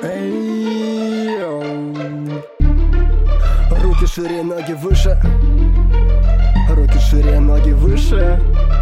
Руки шире, ноги выше. Руки шире, ноги выше.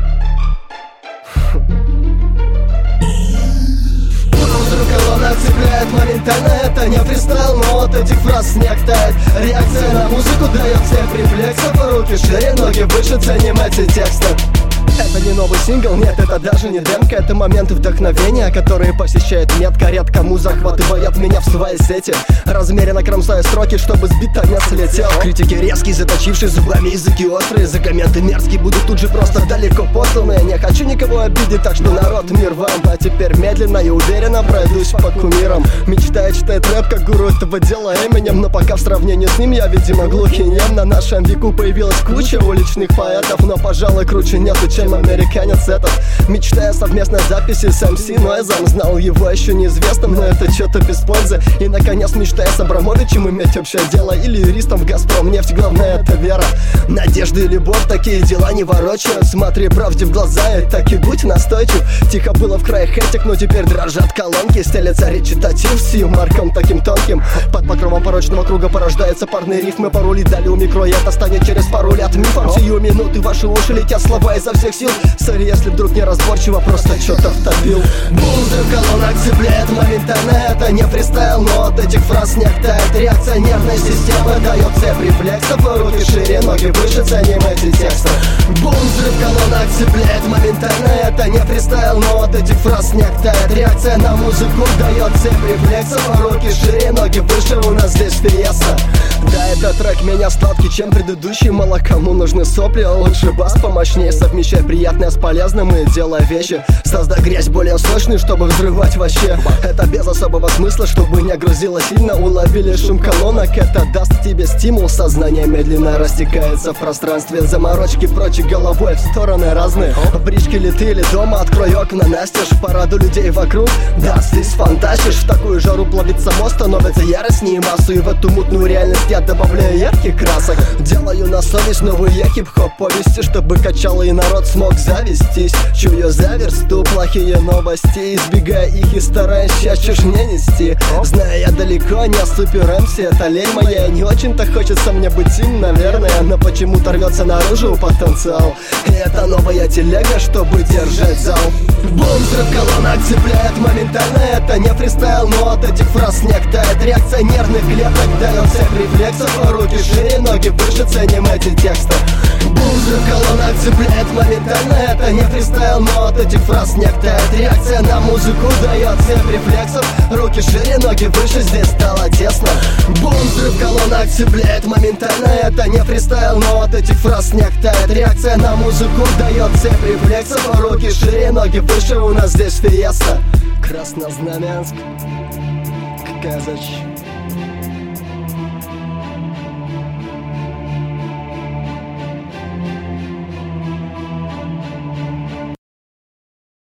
Взрыв колонок цепляет моментально. Это не фристайл, но от этих фраз снег тает. Реакция на музыку дает всех рефлексов. Руки шире, ноги выше, ценим эти тексты. Это не новый сингл, нет, это даже не демка. Это моменты вдохновения, которые посещают метко. Редко кому захватывает меня в своей сети. Размеренно кромсая строки, чтобы сбить не слетел. Критики резкие, заточившие зубами языки острые. За комменты мерзкие будут тут же просто далеко посланы. Не хочу никого обидеть, так что народ, мир вам. А теперь медленно и уверенно пройдусь по кумирам. Мечтая читать рэп, как гуру этого дела Эминем. Но пока в сравнении с ним я, видимо, глух и нем. На нашем веку появилась куча уличных поэтов, но, пожалуй, круче нету, чем американец этот. Мечтая совместной записи с MC Нойзом. Знал его еще неизвестным, но это что-то без пользы. И, наконец, мечтая с Абрамовичем иметь общее дело. Или юристом в Газпром нефть, главное это вера. Надежда и любовь, такие дела не ворочают. Смотри правде в глаза и так и будь настойчив. Тихо было в краях этих, но теперь дрожат колонки. Стелется речитатив с юморком таким тонким. Под покровом порочного круга порождаются парные рифмы. Пароли дали у микро, и это станет через пару лет мифом. Сию минуты ваши уши летят слова изо всех сил. Сори, если вдруг неразборчиво, просто что-то втопил. Бум, взрыв колонок цепляет моментально. Это не фристайл, но от этих фраз снег тает. Реакция нервной системы дает цепь рефлексов. Руки шире, ноги выше, ценим эти тексты. Бум, взрыв колонок цепляет моментально. Это не фристайл, но от этих фраз снег тает. Реакция на музыку дает цепь рефлексов. Руки шире, ноги выше, у нас здесь фиеста. Да, этот трек меня сладкий, чем предыдущий. Мало кому нужны сопли, а лучше бас помощнее. Совмещай приятное с полезным и делай вещи. Создай грязь более сочный, чтобы взрывать вообще. Это без особого смысла, чтобы не грузило сильно. Уловили шум колонок, это даст тебе стимул. Сознание медленно растекается в пространстве. Заморочки прочь головой в стороны разные. В бричке ли ты, или дома, открой окна настежь. Параду людей вокруг, да, ты сфантазишь. В такую жару плавится мост, становится яростнее массу. И в эту мутную реальность я добавляю ярких красок. Делаю на совесть новые хип-хоп повести, чтобы качало и народ смог завестись. Чую за версту плохие новости, избегая их и стараясь чаще не нести. Зная я далеко не супер МС, это лень моя. Не очень-то хочется мне быть им, наверное, но почему-то рвется наружу потенциал. И это новая телега, чтобы держать зал. Бум, взрыв колонок цепляет моментально. Это не фристайл, но от этих фраз снег тает. Реакция нервных клеток дает всех рефлексов. Руки шире, ноги выше, ценим эти тексты. Бум, взрыв колонок цепляет моментально. Это не фристайл, но от этих фраз снег тает. Реакция на музыку дает всех рефлексов. Руки шире, ноги выше, здесь стало тесно. Бум, взрыв колонок цепляет моментально. Это не фристайл, но от этих фраз снег тает. Реакция на музыку дает всех рефлексов. Руки шире, ноги выше, у нас здесь фиеста. Краснознаменск, Казач.